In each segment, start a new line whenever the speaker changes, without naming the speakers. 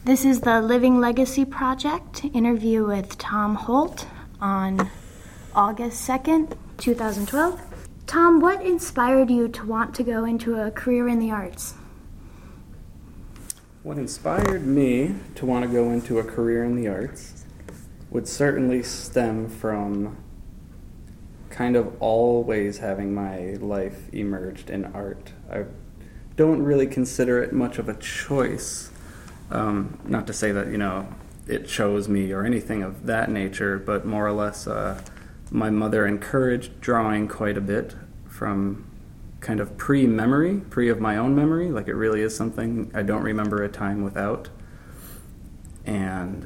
This is the Living Legacy Project interview with Tom Holt on August 2nd, 2012. Tom, what inspired you to want to go into a career in the arts?
What inspired me to want to go into a career in the arts would certainly stem from kind of always having my life emerged in art. I don't really consider it much of a choice. Not to say that, it chose me or anything of that nature, but more or less my mother encouraged drawing quite a bit from kind of pre of my own memory. Like, it really is something I don't remember a time without. And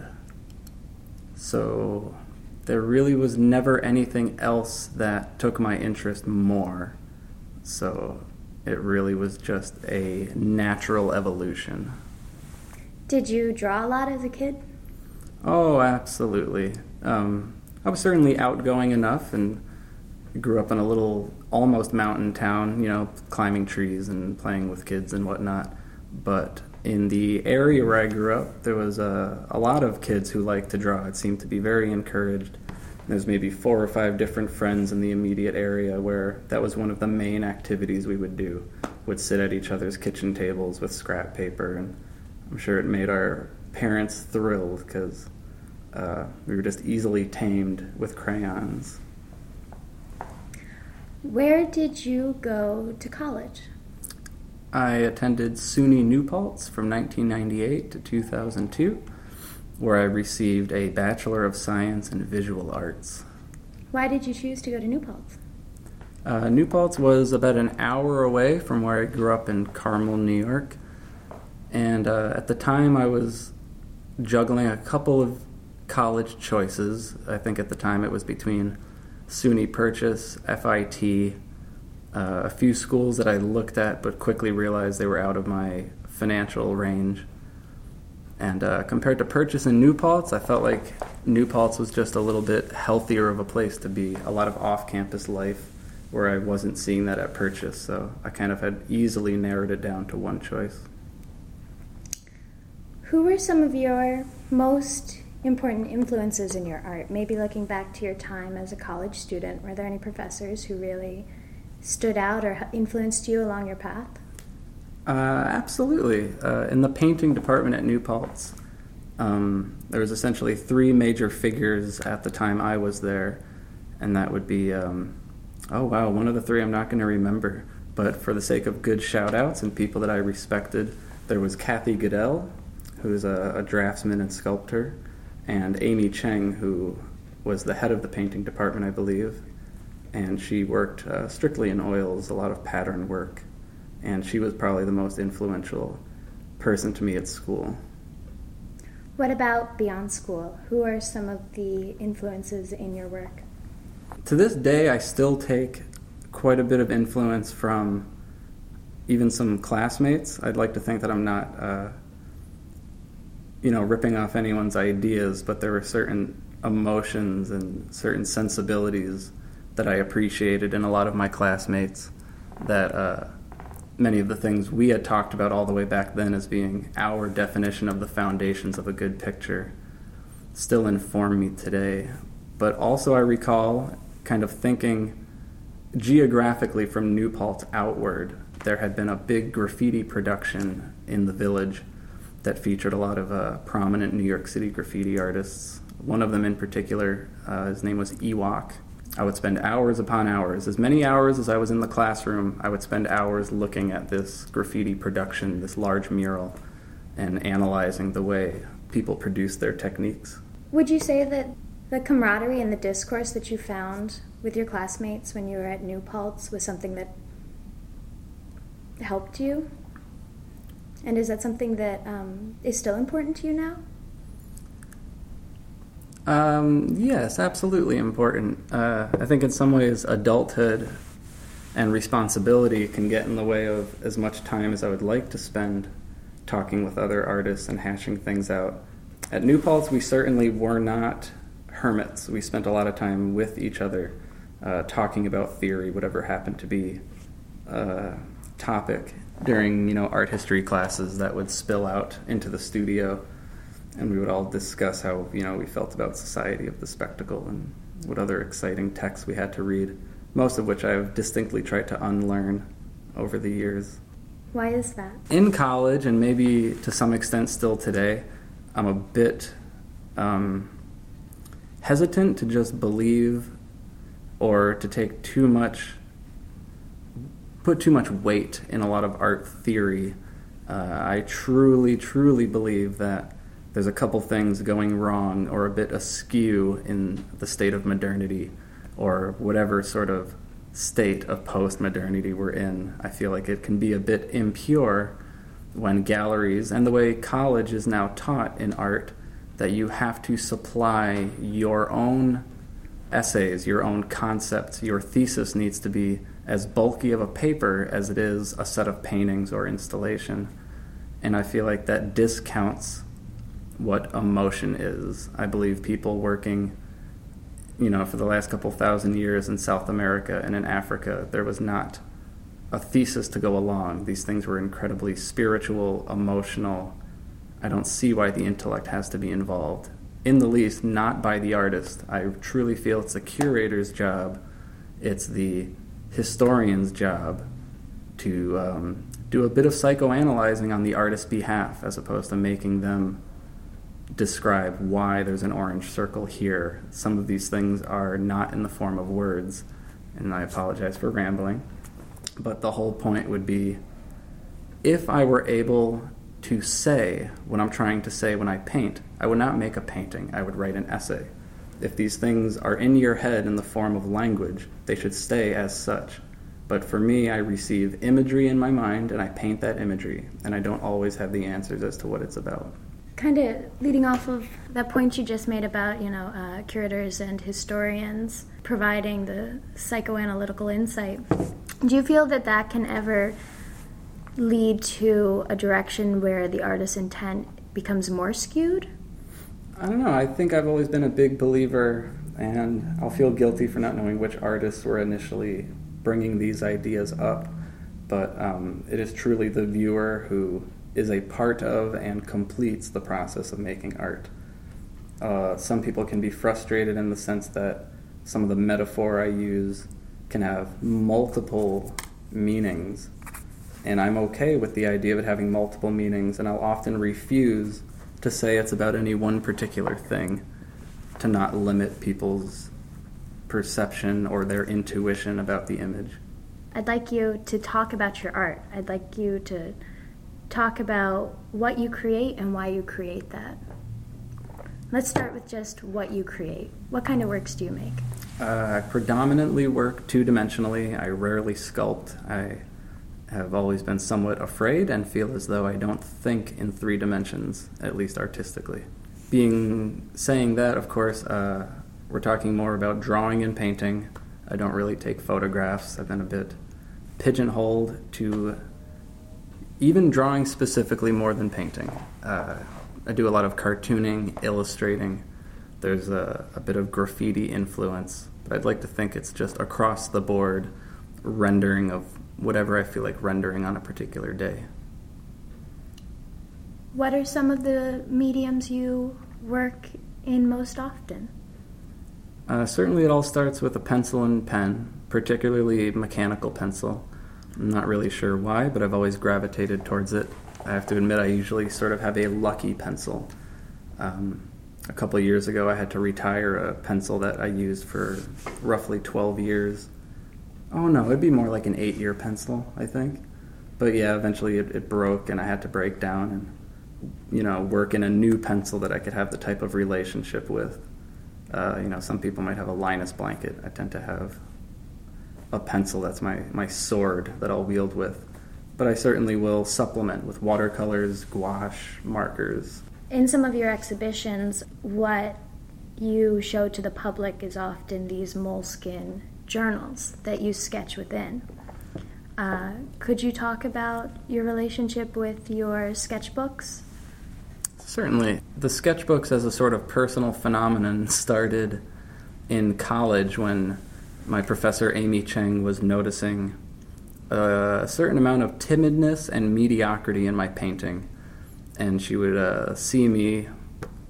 so there really was never anything else that took my interest more. So it really was just a natural evolution.
Did you draw a lot as a kid?
Oh, absolutely. I was certainly outgoing enough and grew up in a little almost mountain town, climbing trees and playing with kids and whatnot. But in the area where I grew up, there was a lot of kids who liked to draw. It seemed to be very encouraged. There's maybe 4 or 5 different friends in the immediate area where that was one of the main activities we would do. Would sit at each other's kitchen tables with scrap paper, and I'm sure it made our parents thrilled because we were just easily tamed with crayons.
Where did you go to college?
I attended SUNY New Paltz from 1998 to 2002, where I received a Bachelor of Science in Visual Arts.
Why did you choose to go to New Paltz?
New Paltz was about an hour away from where I grew up in Carmel, New York. And at the time, I was juggling a couple of college choices. I think at the time it was between SUNY Purchase, FIT, a few schools that I looked at but quickly realized they were out of my financial range. And compared to Purchase and New Paltz, I felt like New Paltz was just a little bit healthier of a place to be. A lot of off-campus life where I wasn't seeing that at Purchase, so I kind of had easily narrowed it down to one choice.
Who were some of your most important influences in your art? Maybe looking back to your time as a college student, were there any professors who really stood out or influenced you along your path?
Absolutely. In the painting department at New Paltz, there was essentially 3 major figures at the time I was there, and that would be, one of the 3 I'm not going to remember, but for the sake of good shout-outs and people that I respected, there was Kathy Goodell, who's a draftsman and sculptor, and Amy Cheng, who was the head of the painting department, I believe, and she worked strictly in oils, a lot of pattern work, and she was probably the most influential person to me at school.
What about beyond school? Who are some of the influences in your work?
To this day, I still take quite a bit of influence from even some classmates. I'd like to think that I'm not ripping off anyone's ideas, but there were certain emotions and certain sensibilities that I appreciated in a lot of my classmates that many of the things we had talked about all the way back then as being our definition of the foundations of a good picture still inform me today. But also I recall kind of thinking geographically from New Paltz outward, there had been a big graffiti production in the village that featured a lot of prominent New York City graffiti artists. One of them in particular, his name was Ewok. I would spend hours upon hours, as many hours as I was in the classroom, I would spend hours looking at this graffiti production, this large mural, and analyzing the way people produced their techniques.
Would you say that the camaraderie and the discourse that you found with your classmates when you were at New Paltz was something that helped you? And is that something that is still important to you now?
Yes, absolutely important. I think in some ways adulthood and responsibility can get in the way of as much time as I would like to spend talking with other artists and hashing things out. At New Paltz, we certainly were not hermits. We spent a lot of time with each other, talking about theory, whatever happened to be topic during art history classes that would spill out into the studio. And we would all discuss how, we felt about Society of the Spectacle and what other exciting texts we had to read, most of which I've distinctly tried to unlearn over the years.
Why is that?
In college, and maybe to some extent still today, I'm a bit hesitant to just believe or to put too much weight in a lot of art theory. I truly, truly believe that there's a couple things going wrong or a bit askew in the state of modernity or whatever sort of state of post-modernity we're in. I feel like it can be a bit impure when galleries, and the way college is now taught in art, that you have to supply your own essays, your own concepts. Your thesis needs to be as bulky of a paper as it is a set of paintings or installation. And I feel like that discounts what emotion is. I believe people working, for the last couple thousand years in South America and in Africa, there was not a thesis to go along. These things were incredibly spiritual, emotional. I don't see why the intellect has to be involved. In the least, not by the artist. I truly feel it's the curator's job, it's the historian's job to do a bit of psychoanalyzing on the artist's behalf, as opposed to making them describe why there's an orange circle here. Some of these things are not in the form of words, and I apologize for rambling. But the whole point would be, if I were able to say what I'm trying to say when I paint, I would not make a painting, I would write an essay. If these things are in your head in the form of language, they should stay as such. But for me, I receive imagery in my mind, and I paint that imagery, and I don't always have the answers as to what it's about.
Kind of leading off of that point you just made about, curators and historians providing the psychoanalytical insight, do you feel that can ever lead to a direction where the artist's intent becomes more skewed?
I don't know. I think I've always been a big believer, and I'll feel guilty for not knowing which artists were initially bringing these ideas up, but it is truly the viewer who is a part of and completes the process of making art. Some people can be frustrated in the sense that some of the metaphor I use can have multiple meanings, and I'm okay with the idea of it having multiple meanings, and I'll often refuse to say it's about any one particular thing, to not limit people's perception or their intuition about the image.
I'd like you to talk about your art. I'd like you to talk about what you create and why you create that. Let's start with just what you create. What kind of works do you make?
I predominantly work two-dimensionally. I rarely sculpt. I have always been somewhat afraid and feel as though I don't think in 3 dimensions, at least artistically. Saying that, of course, we're talking more about drawing and painting. I don't really take photographs. I've been a bit pigeonholed to even drawing specifically more than painting. I do a lot of cartooning, illustrating. There's a bit of graffiti influence, but I'd like to think it's just across the board rendering of whatever I feel like rendering on a particular day.
What are some of the mediums you work in most often?
Certainly it all starts with a pencil and pen, particularly mechanical pencil. I'm not really sure why, but I've always gravitated towards it. I have to admit I usually sort of have a lucky pencil. A couple of years ago I had to retire a pencil that I used for roughly 12 years. Oh no, it'd be more like an 8-year pencil, I think. But yeah, eventually it broke and I had to break down and, work in a new pencil that I could have the type of relationship with. Some people might have a Linus blanket. I tend to have a pencil that's my sword that I'll wield with. But I certainly will supplement with watercolors, gouache, markers.
In some of your exhibitions, what you show to the public is often these moleskin journals that you sketch within. Could you talk about your relationship with your sketchbooks?
Certainly. The sketchbooks as a sort of personal phenomenon started in college when my professor Amy Cheng was noticing a certain amount of timidness and mediocrity in my painting. And she would see me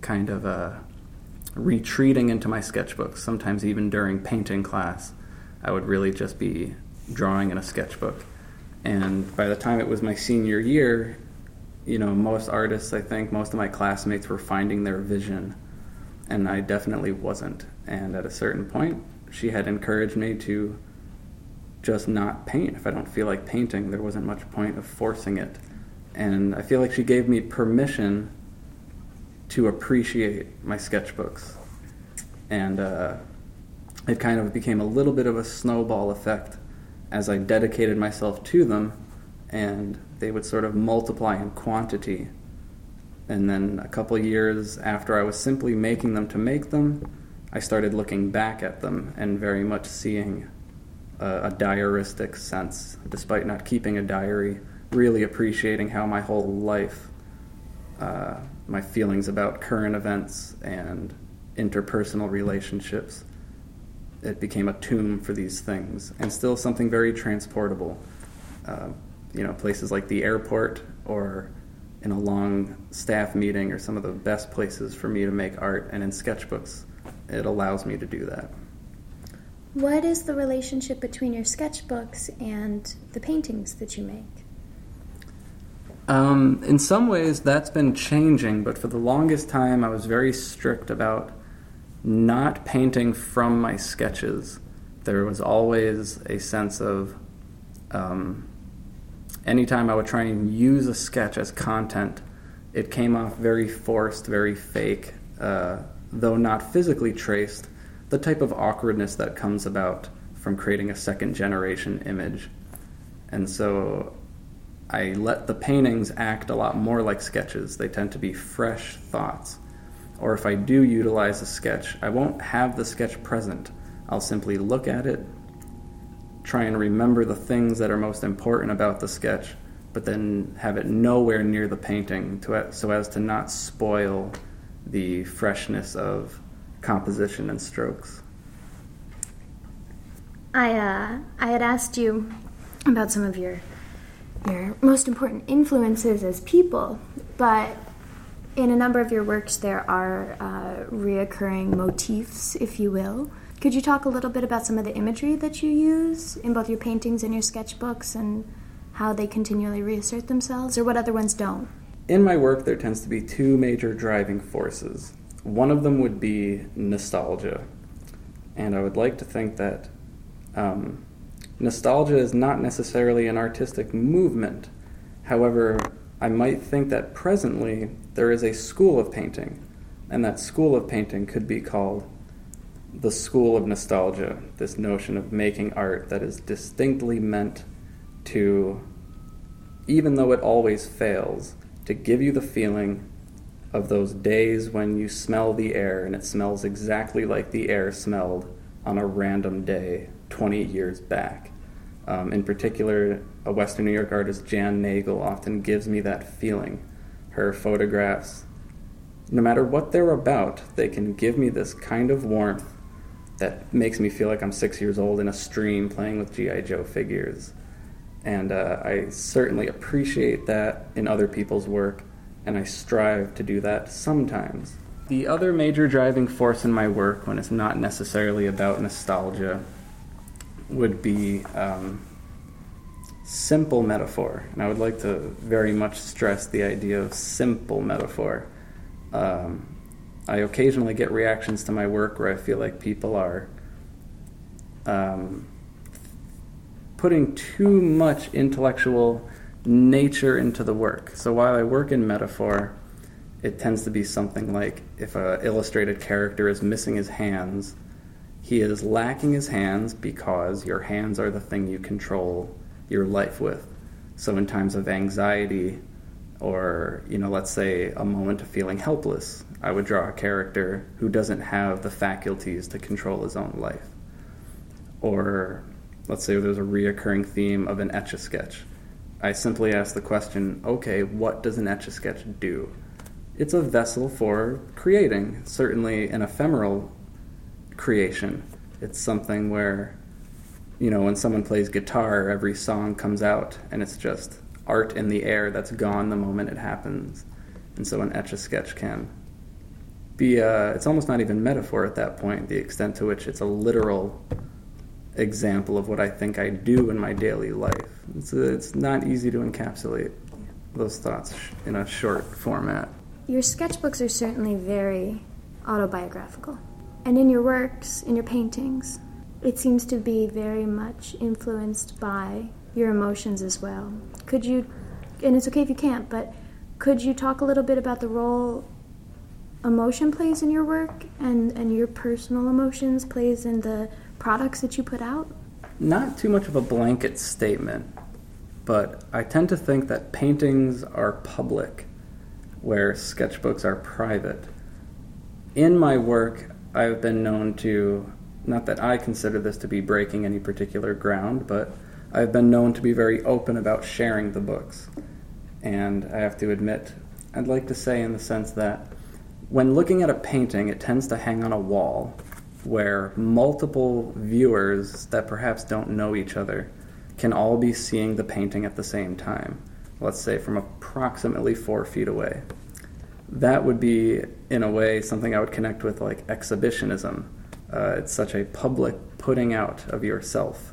kind of retreating into my sketchbooks. Sometimes even during painting class, I would really just be drawing in a sketchbook. And by the time it was my senior year, most artists, I think, most of my classmates were finding their vision, and I definitely wasn't. And at a certain point, she had encouraged me to just not paint. If I don't feel like painting, there wasn't much point of forcing it. And I feel like she gave me permission to appreciate my sketchbooks. And it kind of became a little bit of a snowball effect as I dedicated myself to them, and they would sort of multiply in quantity. And then a couple years after I was simply making them to make them, I started looking back at them and very much seeing a diaristic sense, despite not keeping a diary, really appreciating how my whole life, my feelings about current events and interpersonal relationships, it became a tomb for these things, and still something very transportable. Places like the airport or in a long staff meeting are some of the best places for me to make art, and in sketchbooks, it allows me to do that.
What is the relationship between your sketchbooks and the paintings that you make?
In some ways, that's been changing, but for the longest time, I was very strict about not painting from my sketches. There was always a sense of anytime I would try and use a sketch as content, it came off very forced, very fake, though not physically traced, the type of awkwardness that comes about from creating a second-generation image. And so I let the paintings act a lot more like sketches. They tend to be fresh thoughts. Or if I do utilize a sketch, I won't have the sketch present. I'll simply look at it, try and remember the things that are most important about the sketch, but then have it nowhere near the painting so as to not spoil the freshness of composition and strokes.
I had asked you about some of your most important influences as people, but in a number of your works there are reoccurring motifs, if you will. Could you talk a little bit about some of the imagery that you use in both your paintings and your sketchbooks and how they continually reassert themselves, or what other ones don't?
In my work, there tends to be two major driving forces. One of them would be nostalgia. And I would like to think that nostalgia is not necessarily an artistic movement. However, I might think that presently there is a school of painting, and that school of painting could be called the school of nostalgia, this notion of making art that is distinctly meant to, even though it always fails, to give you the feeling of those days when you smell the air and it smells exactly like the air smelled on a random day 20 years back. In particular, a Western New York artist, Jan Nagel, often gives me that feeling. Her photographs, no matter what they're about, they can give me this kind of warmth that makes me feel like I'm 6 years old in a stream playing with G.I. Joe figures. And I certainly appreciate that in other people's work, and I strive to do that sometimes. The other major driving force in my work, when it's not necessarily about nostalgia, would be simple metaphor. And I would like to very much stress the idea of simple metaphor. I occasionally get reactions to my work where I feel like people are putting too much intellectual nature into the work. So while I work in metaphor, it tends to be something like if an illustrated character is missing his hands, he is lacking his hands because your hands are the thing you control your life with. So in times of anxiety or, let's say a moment of feeling helpless, I would draw a character who doesn't have the faculties to control his own life. Or let's say there's a reoccurring theme of an Etch-a-Sketch. I simply ask the question, okay, what does an Etch-a-Sketch do? It's a vessel for creating, certainly an ephemeral creation. It's something where, when someone plays guitar, every song comes out and it's just art in the air that's gone the moment it happens. And so an Etch-a-Sketch can it's almost not even metaphor at that point, the extent to which it's a literal example of what I think I do in my daily life. It's not easy to encapsulate those thoughts in a short format.
Your sketchbooks are certainly very autobiographical. And in your works, in your paintings, it seems to be very much influenced by your emotions as well. Could you, and it's okay if you can't, but could you talk a little bit about the role emotion plays in your work and your personal emotions plays in the products that you put out?
Not too much of a blanket statement, but I tend to think that paintings are public, where sketchbooks are private. In my work, I've been known to, not that I consider this to be breaking any particular ground, but I've been known to be very open about sharing the books. And I have to admit, I'd like to say in the sense that when looking at a painting, it tends to hang on a wall where multiple viewers that perhaps don't know each other can all be seeing the painting at the same time, let's say from approximately 4 feet away. That would be, in a way, something I would connect with like exhibitionism. It's such a public putting out of yourself,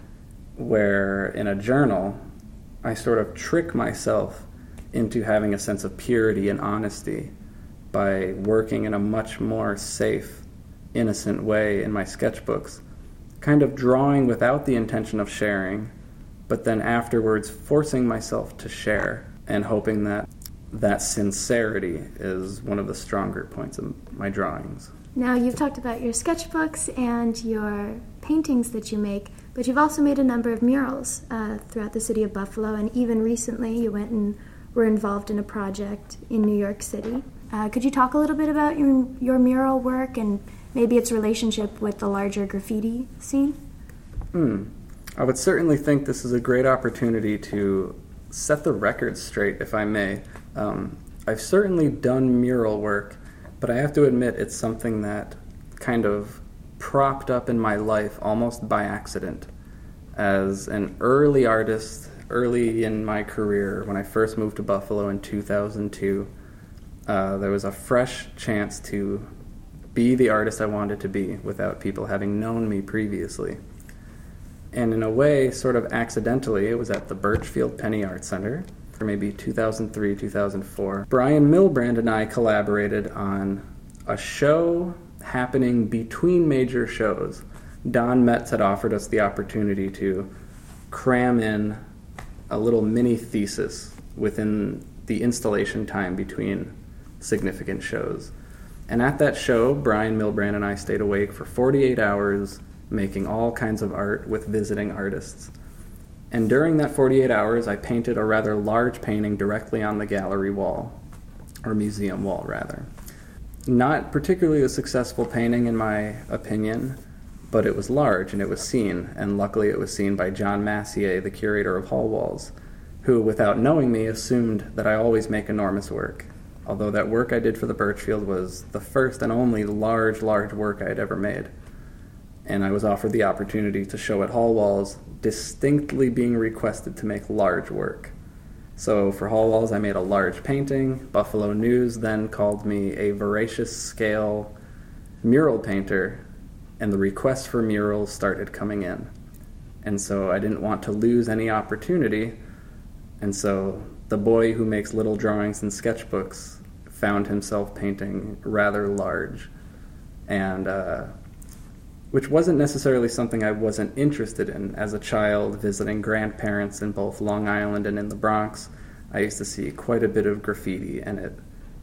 where in a journal, I sort of trick myself into having a sense of purity and honesty by working in a much more safe, innocent way in my sketchbooks, kind of drawing without the intention of sharing, but then afterwards forcing myself to share and hoping that that sincerity is one of the stronger points of my drawings.
Now, you've talked about your sketchbooks and your paintings that you make, but you've also made a number of murals throughout the city of Buffalo, and even recently you went and were involved in a project in New York City. Could you talk a little bit about your mural work and maybe its relationship with the larger graffiti scene?
I would certainly think this is a great opportunity to set the record straight, if I may. I've certainly done mural work, but I have to admit it's something that kind of propped up in my life almost by accident. As an early artist, early in my career, when I first moved to Buffalo in 2002, there was a fresh chance to be the artist I wanted to be without people having known me previously. And in a way, sort of accidentally, it was at the Birchfield Penny Art Center, for maybe 2003, 2004. Brian Milbrand and I collaborated on a show happening between major shows. Don Metz had offered us the opportunity to cram in a little mini thesis within the installation time between significant shows. And at that show, Brian Milbrand and I stayed awake for 48 hours making all kinds of art with visiting artists. And during that 48 hours, I painted a rather large painting directly on the gallery wall, or museum wall, rather. Not particularly a successful painting, in my opinion, but it was large and it was seen, and luckily it was seen by John Massier, the curator of Hall Walls, who, without knowing me, assumed that I always make enormous work, although that work I did for the Birchfield was the first and only large work I had ever made. And I was offered the opportunity to show at Hall Walls, distinctly being requested to make large work. So for Hall Walls, I made a large painting. Buffalo News then called me a voracious scale mural painter, and the requests for murals started coming in. And so I didn't want to lose any opportunity, and so the boy who makes little drawings and sketchbooks found himself painting rather large, and which wasn't necessarily something I wasn't interested in. As a child, visiting grandparents in both Long Island and in the Bronx, I used to see quite a bit of graffiti, and it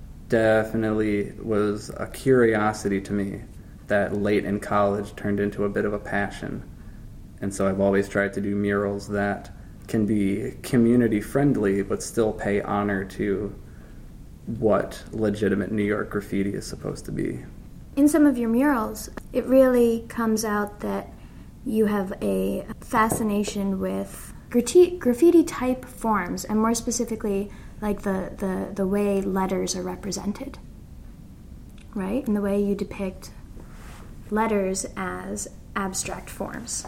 definitely was a curiosity to me that late in college turned into a bit of a passion. And so I've always tried to do murals that can be community-friendly but still pay honor to what legitimate New York graffiti is supposed to be.
In some of your murals, it really comes out that you have a fascination with graffiti-type forms, and more specifically, like the way letters are represented, right? And the way you depict letters as abstract forms.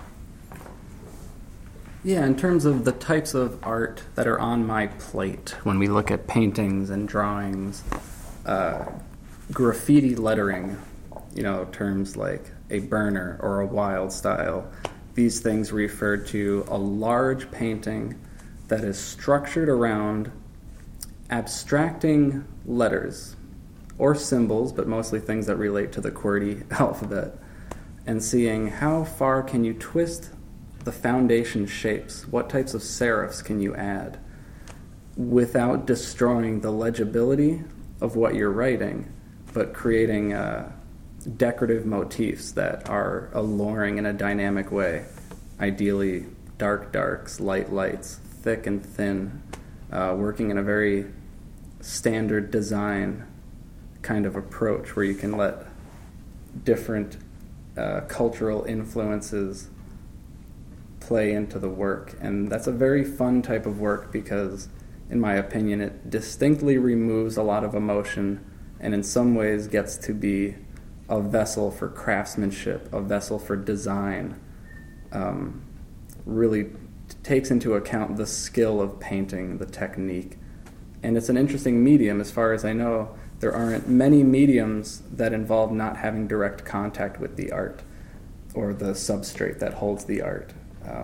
Yeah, in terms of the types of art that are on my plate, when we look at paintings and drawings, graffiti lettering, terms like a burner or a wild style, these things refer to a large painting that is structured around abstracting letters or symbols, but mostly things that relate to the QWERTY alphabet, and seeing how far can you twist the foundation shapes, what types of serifs can you add without destroying the legibility of what you're writing, but creating decorative motifs that are alluring in a dynamic way. Ideally, dark darks, light lights, thick and thin, working in a very standard design kind of approach where you can let different cultural influences play into the work. And that's a very fun type of work because, in my opinion, it distinctly removes a lot of emotion and in some ways gets to be a vessel for craftsmanship, a vessel for design, really takes into account the skill of painting, the technique. And it's an interesting medium. As far as I know, there aren't many mediums that involve not having direct contact with the art or the substrate that holds the art.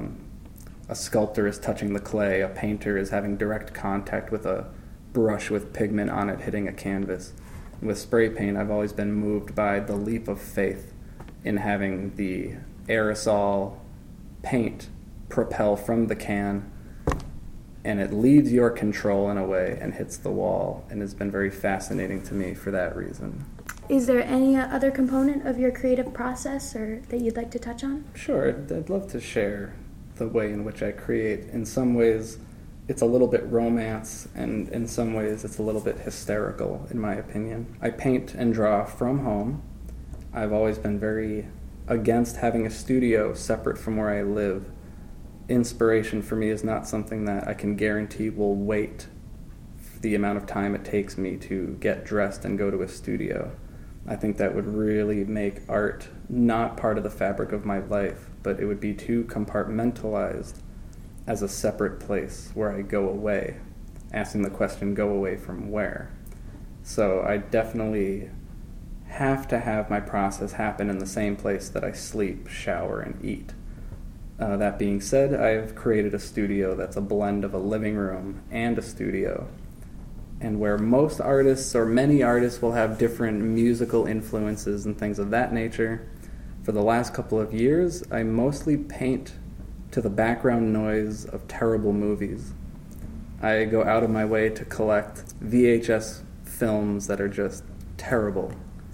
A sculptor is touching the clay, a painter is having direct contact with a brush with pigment on it hitting a canvas. With spray paint, I've always been moved by the leap of faith in having the aerosol paint propel from the can, and it leaves your control in a way and hits the wall, and it's been very fascinating to me for that reason.
Is there any other component of your creative process or that you'd like to touch on?
Sure, I'd love to share the way in which I create. In some ways, it's a little bit romance, and in some ways, it's a little bit hysterical, in my opinion. I paint and draw from home. I've always been very against having a studio separate from where I live. Inspiration for me is not something that I can guarantee will wait for the amount of time it takes me to get dressed and go to a studio. I think that would really make art not part of the fabric of my life, but it would be too compartmentalized as a separate place where I go away, asking the question, go away from where? So I definitely have to have my process happen in the same place that I sleep, shower, and eat. That being said, I've created a studio that's a blend of a living room and a studio, and where most artists or many artists will have different musical influences and things of that nature. For the last couple of years, I mostly paint to the background noise of terrible movies. I go out of my way to collect VHS films that are just terrible.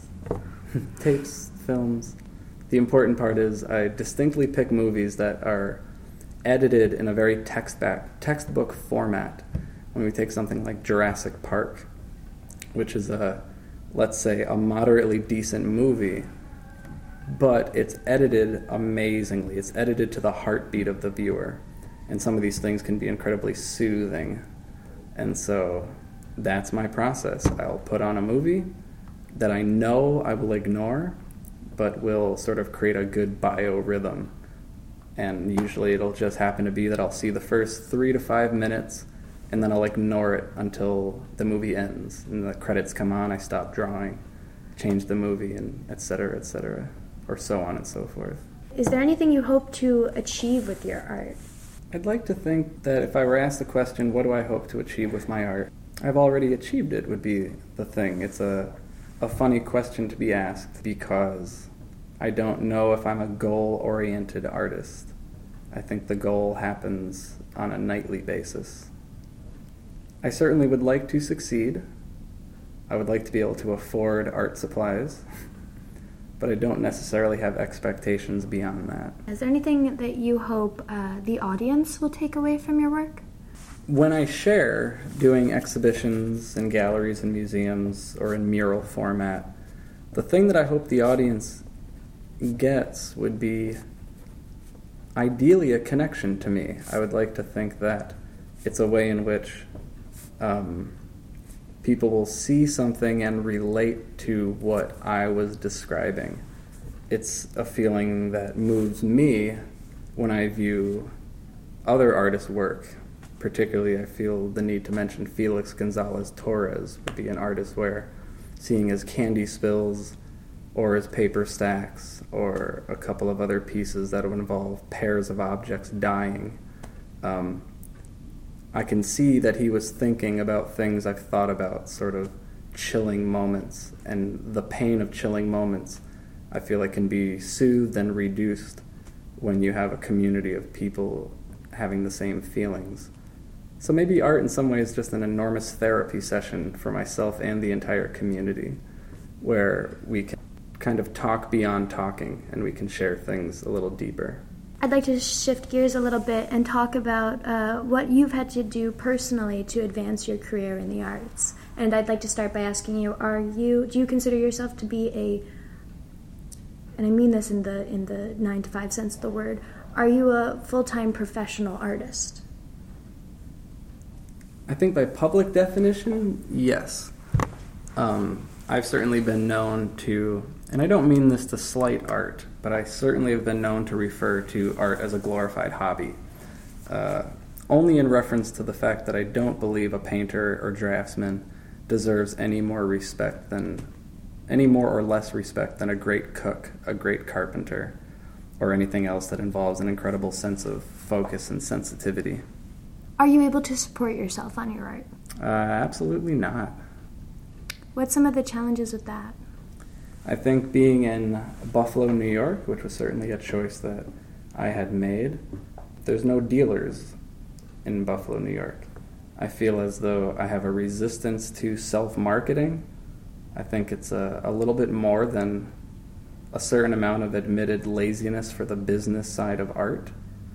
Tapes, films. The important part is I distinctly pick movies that are edited in a very textbook format. When we take something like Jurassic Park, which is let's say, a moderately decent movie, but it's edited amazingly. It's edited to the heartbeat of the viewer. And some of these things can be incredibly soothing. And so that's my process. I'll put on a movie that I know I will ignore, but will sort of create a good biorhythm. And usually it'll just happen to be that I'll see the first 3 to 5 minutes, and then I'll ignore it until the movie ends. And the credits come on, I stop drawing, change the movie, and et cetera, or so on and so forth.
Is there anything you hope to achieve with your art?
I'd like to think that if I were asked the question, what do I hope to achieve with my art? I've already achieved it would be the thing. It's a funny question to be asked because I don't know if I'm a goal-oriented artist. I think the goal happens on a nightly basis. I certainly would like to succeed. I would like to be able to afford art supplies, but I don't necessarily have expectations beyond that.
Is there anything that you hope the audience will take away from your work?
When I share doing exhibitions in galleries and museums or in mural format, the thing that I hope the audience gets would be ideally a connection to me. I would like to think that it's a way in which people will see something and relate to what I was describing. It's a feeling that moves me when I view other artists' work. Particularly, I feel the need to mention Felix Gonzalez Torres would be an artist where seeing as candy spills or as paper stacks or a couple of other pieces that would involve pairs of objects dying. I can see that he was thinking about things I've thought about, sort of chilling moments, and the pain of chilling moments I feel like can be soothed and reduced when you have a community of people having the same feelings. So maybe art in some ways is just an enormous therapy session for myself and the entire community, where we can kind of talk beyond talking and we can share things a little deeper.
I'd like to shift gears a little bit and talk about what you've had to do personally to advance your career in the arts. And I'd like to start by asking you, do you consider yourself to be and I mean this in the 9 to 5 sense of the word, are you a full-time professional artist?
I think by public definition, yes. I've certainly been known to, and I don't mean this to slight art, but I certainly have been known to refer to art as a glorified hobby, only in reference to the fact that I don't believe a painter or draftsman deserves any more or less respect than a great cook, a great carpenter, or anything else that involves an incredible sense of focus and sensitivity.
Are you able to support yourself on your art?
Absolutely not.
What's some of the challenges with that?
I think being in Buffalo, New York, which was certainly a choice that I had made, there's no dealers in Buffalo, New York. I feel as though I have a resistance to self-marketing. I think it's a little bit more than a certain amount of admitted laziness for the business side of art.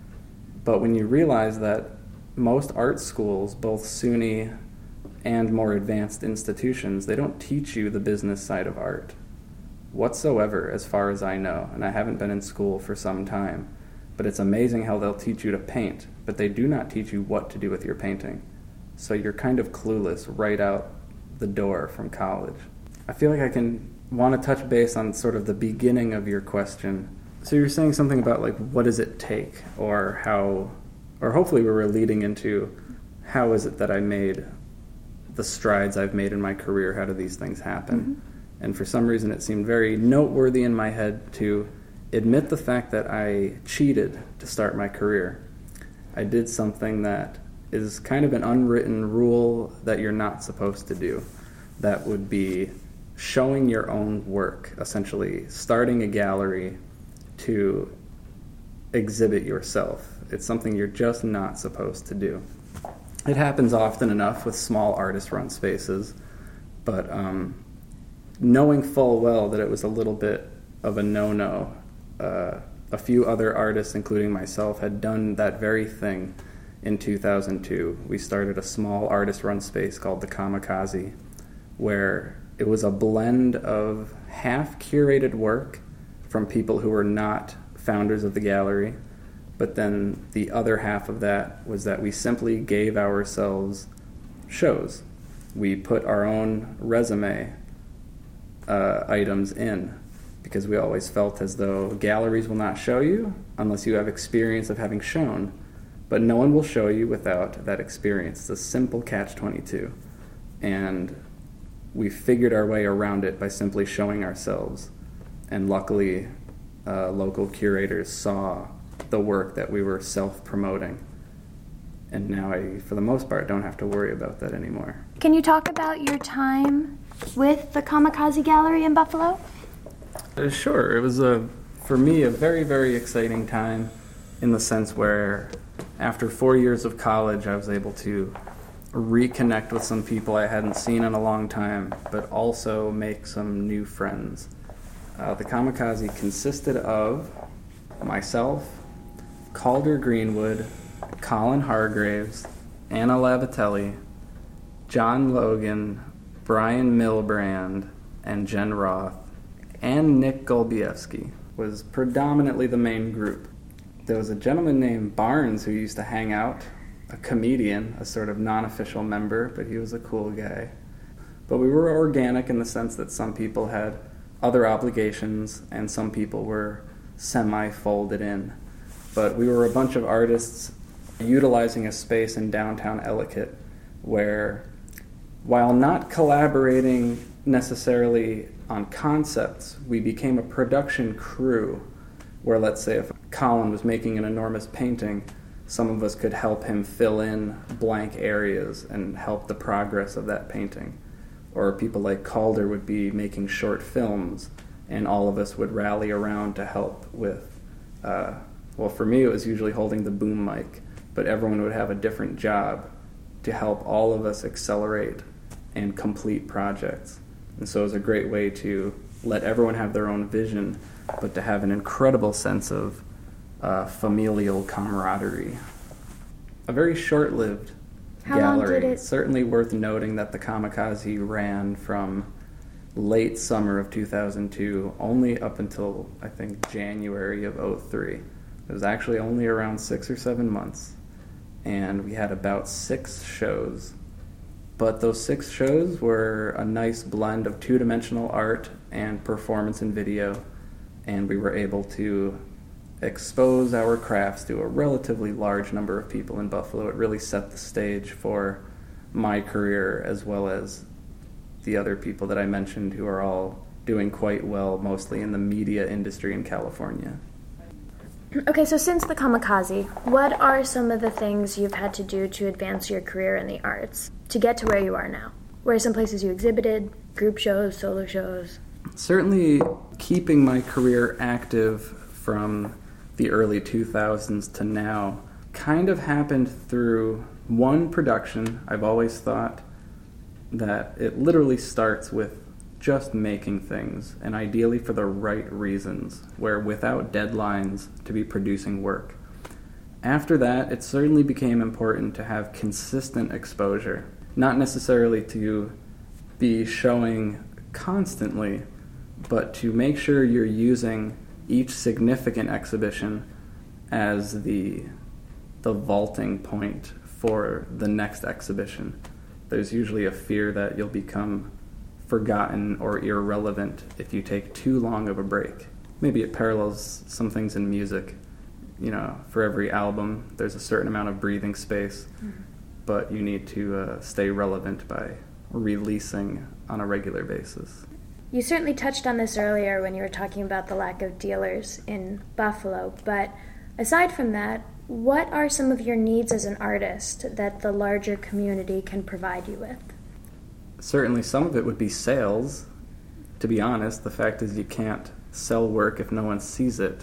But when you realize that most art schools, both SUNY and more advanced institutions, they don't teach you the business side of art whatsoever, as far as I know. And I haven't been in school for some time. But it's amazing how they'll teach you to paint, but they do not teach you what to do with your painting. So you're kind of clueless right out the door from college. I feel like I want to touch base on sort of the beginning of your question. So you're saying something about like, what does it take, or how, or hopefully we were leading into how is it that I made the strides I've made in my career, how do these things happen? Mm-hmm. And for some reason it seemed very noteworthy in my head to admit the fact that I cheated to start my career. I did something that is kind of an unwritten rule that you're not supposed to do. That would be showing your own work, essentially starting a gallery to exhibit yourself. It's something you're just not supposed to do. It happens often enough with small artist-run spaces, but knowing full well that it was a little bit of a no-no, a few other artists, including myself, had done that very thing in 2002. We started a small artist-run space called the Kamikaze, where it was a blend of half-curated work from people who were not founders of the gallery, but then the other half of that was that we simply gave ourselves shows. We put our own resume items in, because we always felt as though galleries will not show you unless you have experience of having shown, but no one will show you without that experience. It's a simple catch-22. And we figured our way around it by simply showing ourselves. And luckily, local curators saw the work that we were self-promoting. And now I, for the most part, don't have to worry about that anymore.
Can you talk about your time with the Kamikaze Gallery in Buffalo?
Sure. It was, for me, a very, very exciting time in the sense where after 4 years of college, I was able to reconnect with some people I hadn't seen in a long time, but also make some new friends. The Kamikaze consisted of myself, Calder Greenwood, Colin Hargraves, Anna Lavatelli, John Logan, Brian Milbrand, and Jen Roth, and Nick Golbiewski was predominantly the main group. There was a gentleman named Barnes who used to hang out, a comedian, a sort of non-official member, but he was a cool guy. But we were organic in the sense that some people had other obligations and some people were semi-folded in. But we were a bunch of artists utilizing a space in downtown Ellicott where, while not collaborating necessarily on concepts. We became a production crew where, let's say, if Colin was making an enormous painting, some of us could help him fill in blank areas and help the progress of that painting. Or people like Calder would be making short films, and all of us would rally around to help with, well, for me it was usually holding the boom mic, but everyone would have a different job to help all of us accelerate and complete projects. And so it was a great way to let everyone have their own vision, but to have an incredible sense of familial camaraderie. A very short-lived
How long
gallery.
did it...
Certainly worth noting that the Kamikaze ran from late summer of 2002 only up until, I think, January of 2003. It was actually only around 6 or 7 months, and we had about 6 shows. But those 6 shows were a nice blend of two-dimensional art and performance and video, and we were able to expose our crafts to a relatively large number of people in Buffalo. It really set the stage for my career as well as the other people that I mentioned who are all doing quite well, mostly in the media industry in California.
Okay, so since the Kamikaze, what are some of the things you've had to do to advance your career in the arts to get to where you are now? Where are some places you exhibited, group shows, solo shows?
Certainly keeping my career active from the early 2000s to now kind of happened through one production. I've always thought that it literally starts with just making things, and ideally for the right reasons, where without deadlines to be producing work. After that, it certainly became important to have consistent exposure, not necessarily to be showing constantly, but to make sure you're using each significant exhibition as the vaulting point for the next exhibition. There's usually a fear that you'll become forgotten or irrelevant if you take too long of a break. Maybe it parallels some things in music. You know, for every album, there's a certain amount of breathing space, but you need to stay relevant by releasing on a regular basis.
You certainly touched on this earlier when you were talking about the lack of dealers in Buffalo, but aside from that, what are some of your needs as an artist that the larger community can provide you with?
Certainly some of it would be sales. To be honest, the fact is you can't sell work if no one sees it.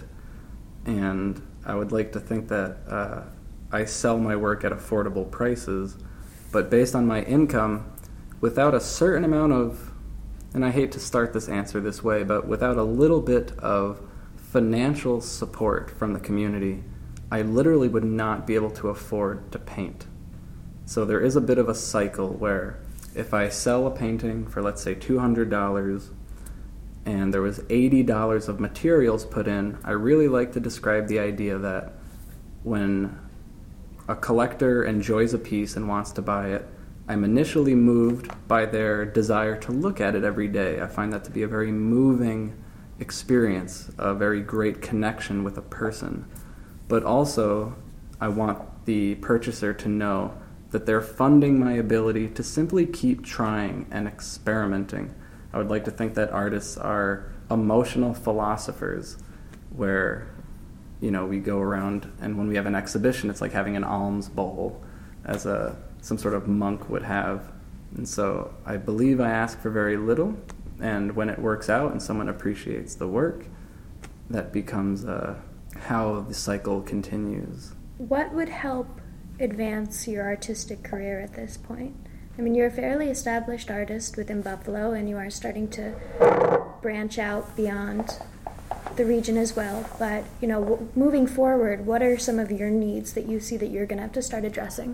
And I would like to think that I sell my work at affordable prices, but based on my income, without a certain amount of, and I hate to start this answer this way, but without a little bit of financial support from the community, I literally would not be able to afford to paint. So there is a bit of a cycle where if I sell a painting for, let's say, $200 and there was $80 of materials put in, I really like to describe the idea that when a collector enjoys a piece and wants to buy it, I'm initially moved by their desire to look at it every day. I find that to be a very moving experience, a very great connection with a person. But also, I want the purchaser to know that they're funding my ability to simply keep trying and experimenting. I would like to think that artists are emotional philosophers where, you know, we go around and when we have an exhibition, it's like having an alms bowl as some sort of monk would have. And so I believe I ask for very little, and when it works out and someone appreciates the work, that becomes how the cycle continues.
What would help advance your artistic career at this point? I mean, you're a fairly established artist within Buffalo, and you are starting to branch out beyond the region as well. But, you know, moving forward, what are some of your needs that you see that you're going to have to start addressing?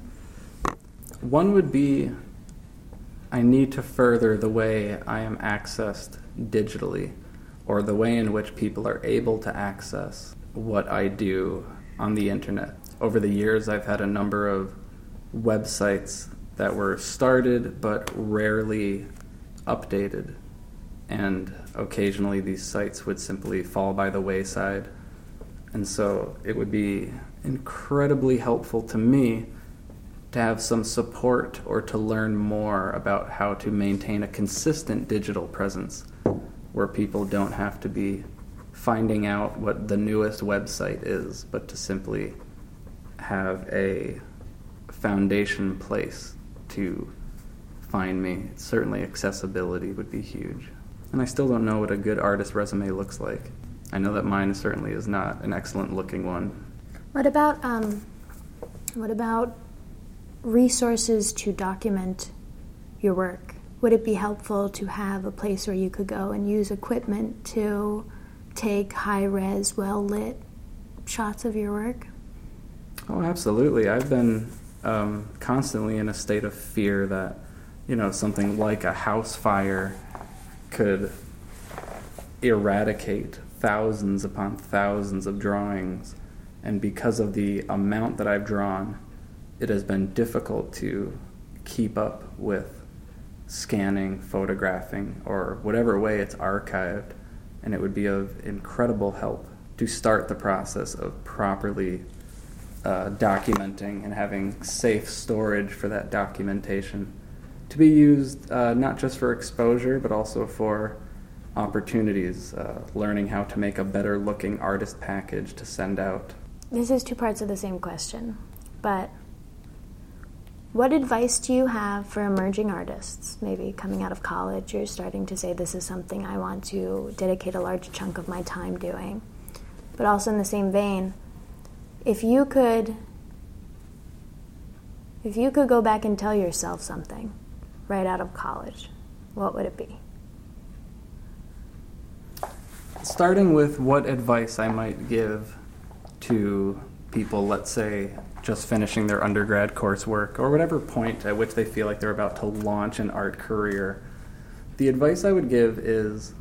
One would be I need to further the way I am accessed digitally, or the way in which people are able to access what I do on the internet. Over the years, I've had a number of websites that were started but rarely updated, and occasionally these sites would simply fall by the wayside. And so it would be incredibly helpful to me to have some support or to learn more about how to maintain a consistent digital presence where people don't have to be finding out what the newest website is, but to simply have a foundation place to find me. Certainly accessibility would be huge. And I still don't know what a good artist resume looks like. I know that mine certainly is not an excellent looking one.
What about resources to document your work? Would it be helpful to have a place where you could go and use equipment to take high-res, well-lit shots of your work?
Oh, absolutely. I've been constantly in a state of fear that, something like a house fire could eradicate thousands upon thousands of drawings. And because of the amount that I've drawn, it has been difficult to keep up with scanning, photographing, or whatever way it's archived. And it would be of incredible help to start the process of properly documenting and having safe storage for that documentation to be used not just for exposure, but also for opportunities, learning how to make a better looking artist package to send out.
This is two parts of the same question, but what advice do you have for emerging artists, maybe coming out of college, you're starting to say this is something I want to dedicate a large chunk of my time doing, but also in the same vein, if you could go back and tell yourself something right out of college, what would it be?
Starting with what advice I might give to people, let's say, just finishing their undergrad coursework or whatever point at which they feel like they're about to launch an art career, the advice I would give is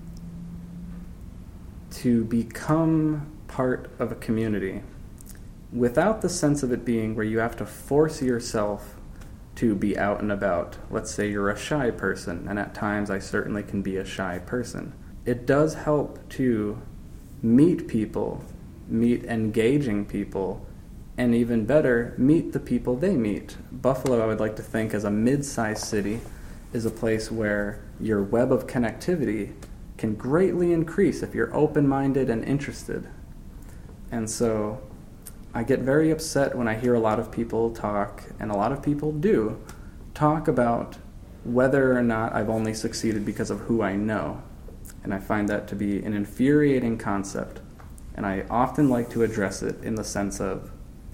to become part of a community without the sense of it being where you have to force yourself to be out and about. Let's say you're a shy person, and at times I certainly can be a shy person. It does help to meet people, meet engaging people, and even better, meet the people they meet. Buffalo, I would like to think, as a mid-sized city, is a place where your web of connectivity can greatly increase if you're open-minded and interested. And so I get very upset when I hear a lot of people talk, and a lot of people do, talk about whether or not I've only succeeded because of who I know. And I find that to be an infuriating concept. And I often like to address it in the sense of,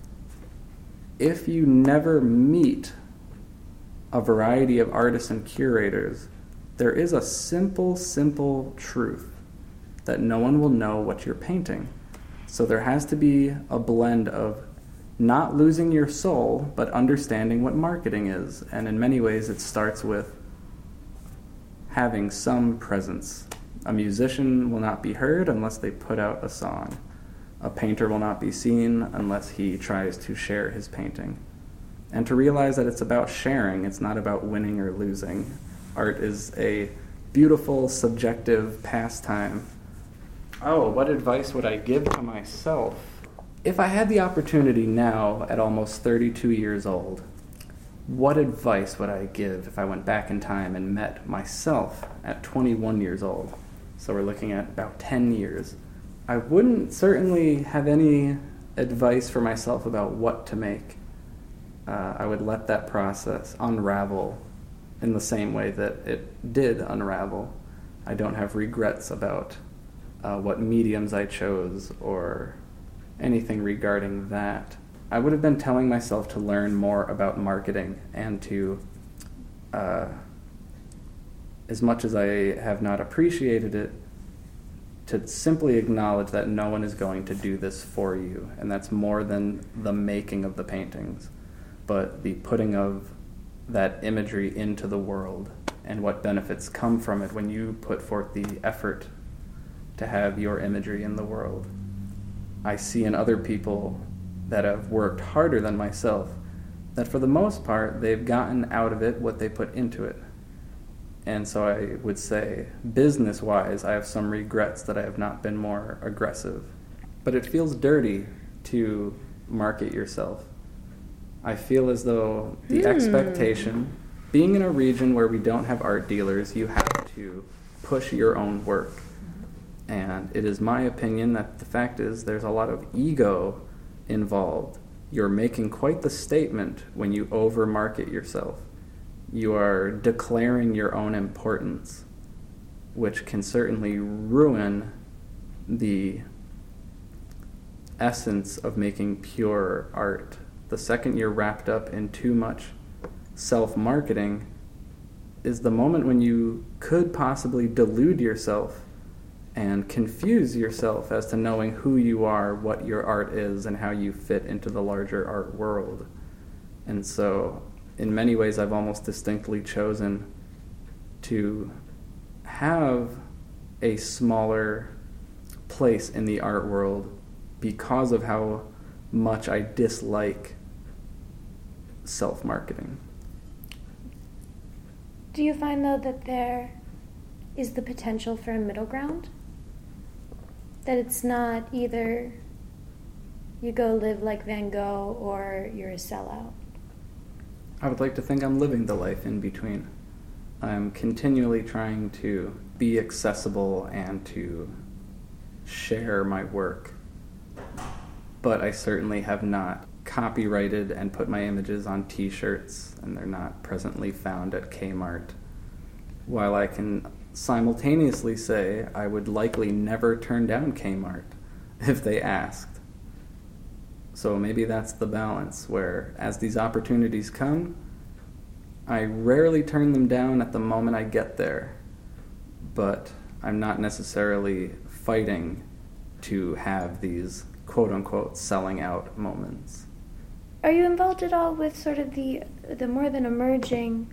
if you never meet a variety of artists and curators, there is a simple truth that no one will know what you're painting. So there has to be a blend of not losing your soul, but understanding what marketing is. And in many ways, it starts with having some presence. A musician will not be heard unless they put out a song. A painter will not be seen unless he tries to share his painting. And to realize that it's about sharing, it's not about winning or losing. Art is a beautiful, subjective pastime. Oh, what advice would I give to myself? If I had the opportunity now, at almost 32 years old, what advice would I give if I went back in time and met myself at 21 years old? So we're looking at about 10 years. I wouldn't certainly have any advice for myself about what to make. I would let that process unravel in the same way that it did unravel. I don't have regrets about what mediums I chose or anything regarding that. I would have been telling myself to learn more about marketing and to, as much as I have not appreciated it, to simply acknowledge that no one is going to do this for you, and that's more than the making of the paintings, but the putting of that imagery into the world and what benefits come from it when you put forth the effort to have your imagery in the world. I see in other people that have worked harder than myself that for the most part they've gotten out of it what they put into it. And so I would say, business-wise, I have some regrets that I have not been more aggressive. But it feels dirty to market yourself. I feel as though the expectation, being in a region where we don't have art dealers, you have to push your own work. And it is my opinion that the fact is there's a lot of ego involved. You're making quite the statement when you overmarket yourself. You are declaring your own importance, which can certainly ruin the essence of making pure art. The second you're wrapped up in too much self-marketing is the moment when you could possibly delude yourself and confuse yourself as to knowing who you are, what your art is, and how you fit into the larger art world. And so, in many ways, I've almost distinctly chosen to have a smaller place in the art world because of how much I dislike self-marketing.
Do you find, though, that there is the potential for a middle ground? That it's not either you go live like Van Gogh or you're a sellout?
I would like to think I'm living the life in between. I'm continually trying to be accessible and to share my work. But I certainly have not copyrighted and put my images on t-shirts, and they're not presently found at Kmart. While I can simultaneously say I would likely never turn down Kmart if they asked. So maybe that's the balance, where as these opportunities come, I rarely turn them down at the moment I get there, but I'm not necessarily fighting to have these quote-unquote selling out moments.
Are you involved at all with sort of the more than emerging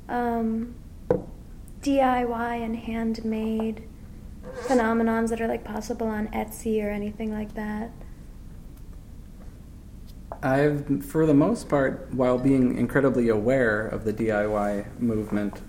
DIY and handmade phenomenons that are like possible on Etsy or anything like that?
I've, for the most part, while being incredibly aware of the DIY movement,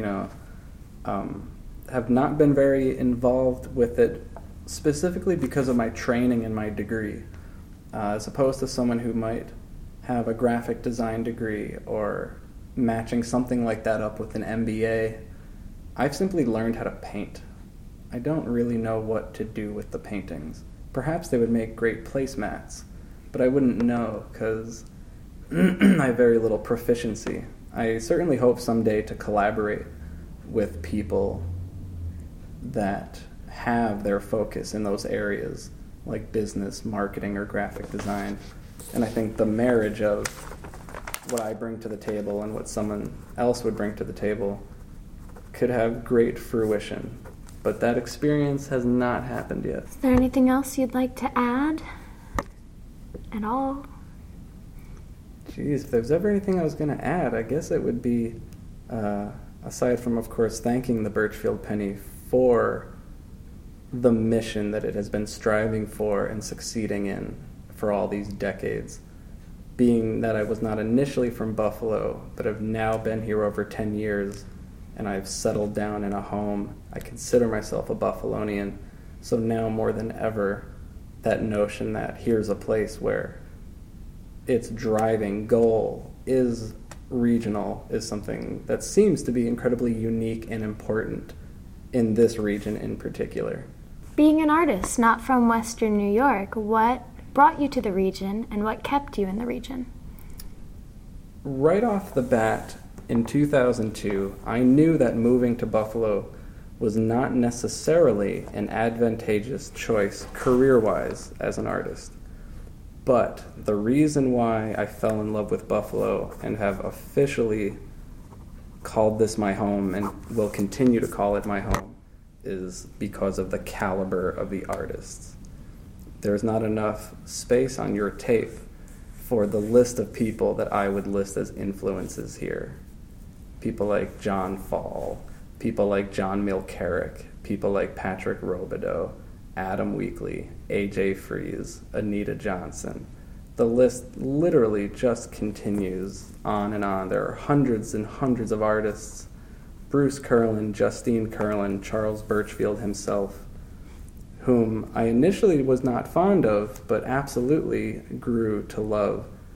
have not been very involved with it specifically because of my training and my degree, as opposed to someone who might have a graphic design degree or matching something like that up with an MBA. I've simply learned how to paint. I don't really know what to do with the paintings. Perhaps they would make great placemats, but I wouldn't know because I have very little proficiency. I certainly hope someday to collaborate with people that have their focus in those areas, like business, marketing, or graphic design. And I think the marriage of what I bring to the table and what someone else would bring to the table could have great fruition. But that experience has not happened yet.
Is there anything else you'd like to add at all?
Geez, if there's ever anything I was going to add, I guess it would be, aside from, of course, thanking the Birchfield Penny for the mission that it has been striving for and succeeding in for all these decades. Being that I was not initially from Buffalo, but have now been here over 10 years, and I've settled down in a home, I consider myself a Buffalonian. So now more than ever, that notion that here's a place where its driving goal is regional is something that seems to be incredibly unique and important in this region in particular.
Being an artist not from Western New York, what brought you to the region and what kept you in the region?
Right off the bat, in 2002, I knew that moving to Buffalo was not necessarily an advantageous choice career-wise as an artist. But the reason why I fell in love with Buffalo and have officially called this my home and will continue to call it my home is because of the caliber of the artists. There's not enough space on your tape for the list of people that I would list as influences here. People like John Fall, people like John Milk-Herrick, people like Patrick Robideau, Adam Weekly, A.J. Freeze, Anita Johnson. The list literally just continues on and on. There are hundreds and hundreds of artists. Bruce Curlin, Justine Curlin, Charles Birchfield himself, whom I initially was not fond of, but absolutely grew to love.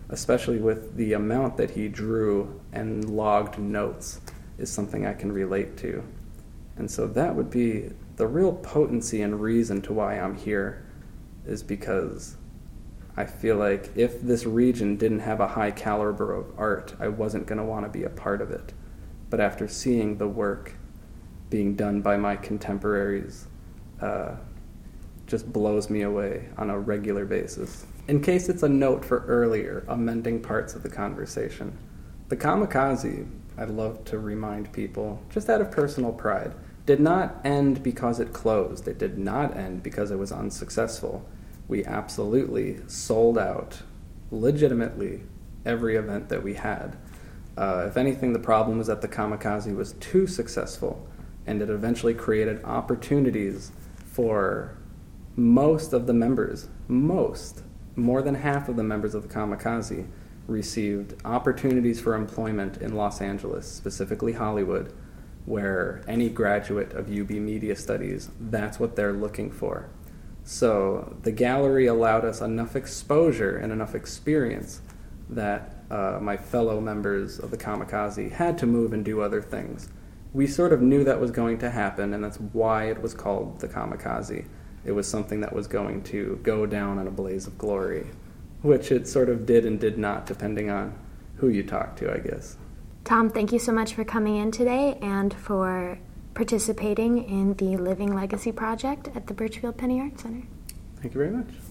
especially with the amount that he drew and logged notes, is something I can relate to. And so that would be the real potency and reason to why I'm here, is because I feel like if this region didn't have a high caliber of art, I wasn't going to want to be a part of it. But after seeing the work being done by my contemporaries, just blows me away on a regular basis. In case it's a note for earlier, amending parts of the conversation, the Kamikaze, I'd love to remind people, just out of personal pride, did not end because it closed. It did not end because it was unsuccessful. We absolutely sold out, legitimately, every event that we had. If anything, the problem was that the Kamikaze was too successful, and it eventually created opportunities for most of the members, more than half of the members of the Kamikaze received opportunities for employment in Los Angeles, specifically Hollywood, where any graduate of UB Media Studies, that's what they're looking for. So the gallery allowed us enough exposure and enough experience that my fellow members of the Kamikaze had to move and do other things. We sort of knew that was going to happen, and that's why it was called the Kamikaze. It was something that was going to go down in a blaze of glory, which it sort of did and did not, depending on who you talk to, I guess.
Tom, thank you so much for coming in today and for participating in the Living Legacy Project at the Birchfield Penny Art Center.
Thank you very much.